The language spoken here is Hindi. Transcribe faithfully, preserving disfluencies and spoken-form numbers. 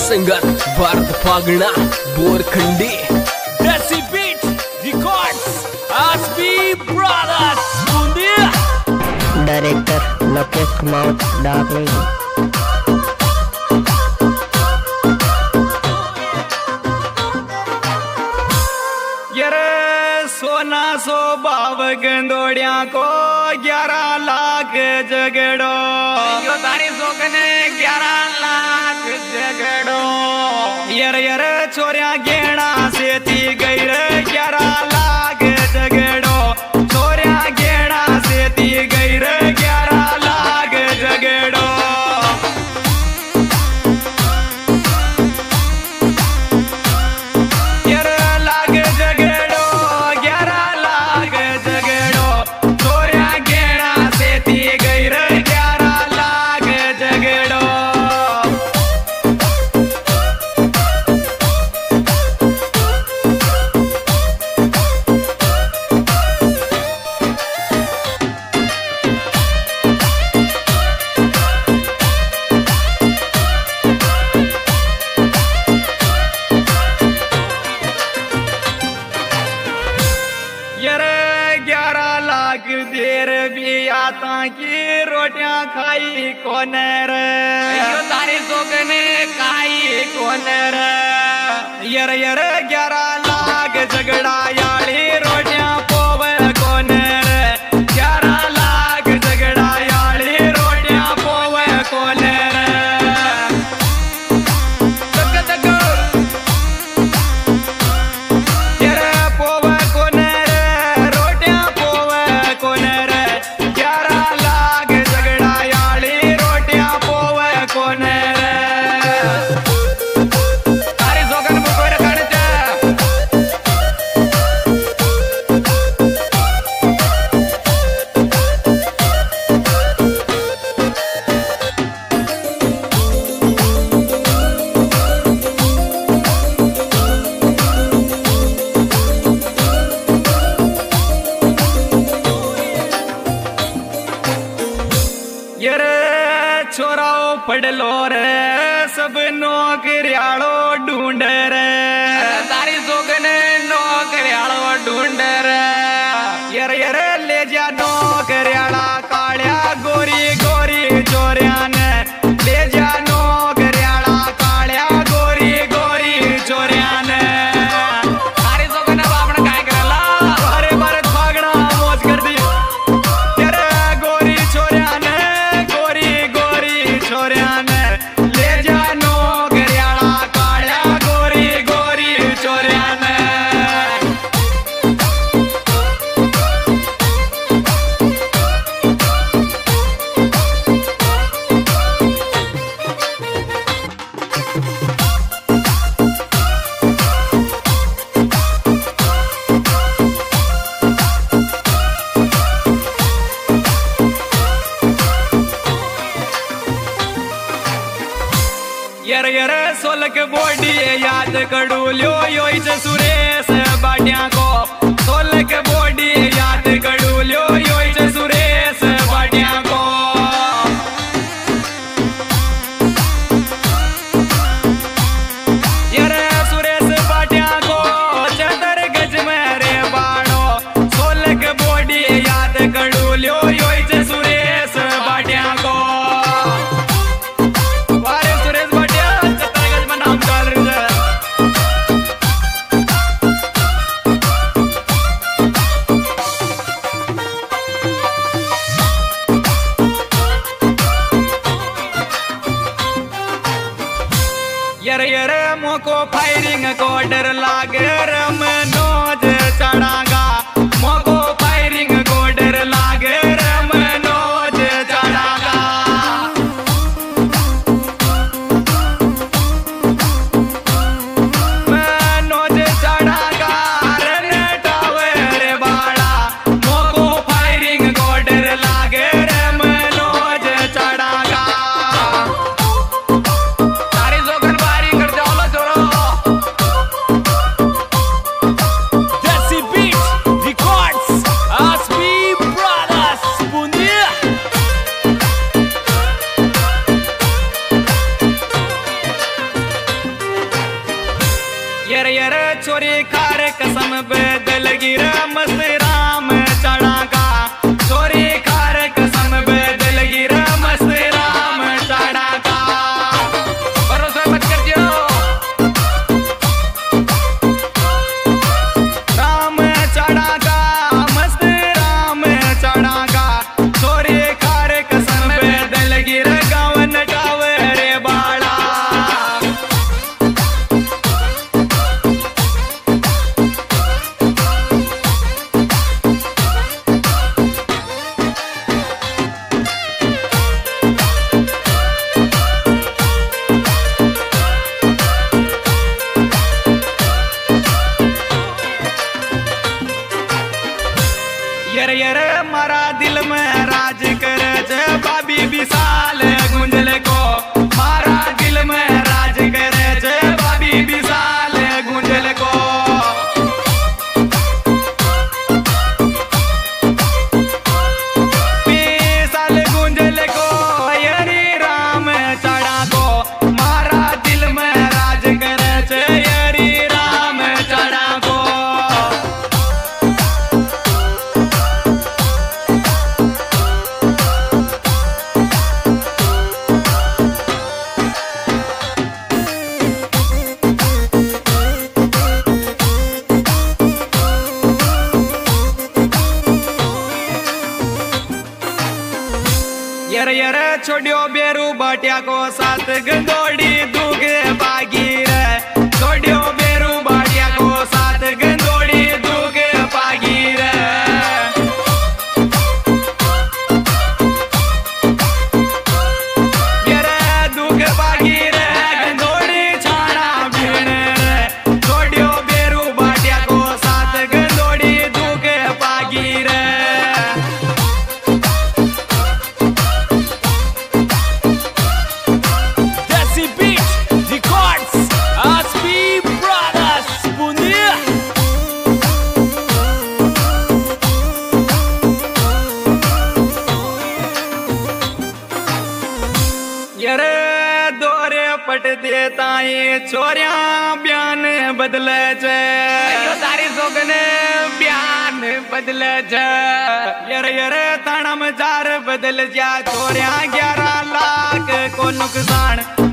सिंगर भारत फागना बोरखंडी देसी बीट रिकॉर्ड्स आसबी ब्रदर्स डायरेक्टर लोकेश कुमार डाकली। सोना सो बाव गंदोड़िया को ग्यारह लाख जगड़ो यो तारी सोकने ग्यारह लाख जगड़ो यर यर छोरिया गेड़ा से थी गई रे ग्यारह लाख जगड़ो छोरिया गेड़ा से थी गई रे ग्यारह लाख जगड़ो देर भी आता की रोटियां खाई कौन रे यो तारी सोकने खाई कौन रे यर यर ग्यारह लाख झगड़ा याली रोटियां पोवे कौन रे ग्यारह लाख झगड़ा याली रोटियां पोवे कौन रे छोराओ पढ़लो रे सब नौकरियालो ढूंढ रे तारी सोगने नौकरियालो ढूंढ रे यर यर ले जा नौकरियाला कालिया गोरी गोरी चोरिया ने ले जा नौकरियाला कालिया गोरी गोरी चोरिया ने तारी सोगने बापने काय करला अरे बारे फागना मौज कर दी यर गोरी चोरिया ने छोरिया ने ले जा नौकरियाला कालिया गोरी गोरी छोरिया ने यर यर सोलक बॉडी याद कड़ू लो यो सुरेश बाटिया को सोलक बॉडी याद कड़ू लो यो सुरेश बाटिया को यर सुरेश बाटिया को चतर गज में रे बाड़ो सोलक बॉडी याद कड़ू लो यो सुरेश बाटिया को यर यर मोको फायरिंग को डर लागे रम नोज चढ़ागा मोको फायरिंग को डर लागे रम नोज चढ़ागा मैं नोज चढ़ागा रे टावे रे बाड़ा मोको फायरिंग को डर लागे रम नोज चढ़ागा लगी रे मस्त राम चढ़ा का छोरी खार कसम बदल गी रे मस्त राम चढ़ा का भरोसा मत कर दियो राम चढ़ा का मस्त राम चढ़ा का छोरी खार कसम बदल गी रे गाँव नटाव रे बाड़ा यर यर मारा दिल में राज कर जे बाबी विशाल गुंजल को मारा दिल में राज कर जे बाबी विशाल गुंजल को विशाल गुंजल को यरी राम चढ़ा को मारा दिल में राज कर जे यरी राम चढ़ा को यर यर छोड़ियो बेरू बाटिया को साथ गंदोड़ी दूगे बागीर छोड़ियो बेरू बाटिया को साथ गंदोड़ी दूगे बागीर यर दूगे बागीर गंदोड़ी छाना भीड़ छोड़ियो बेरू बाटिया को साथ गंदोड़ी दूगे बागीर यरे दोरे पट देता ये छोरिया बयान बदले जे तारी सोगने बयान बदले जे यरे यरे ताना मजार बदल जा छोरिया ग्यारह लाख को नुकसान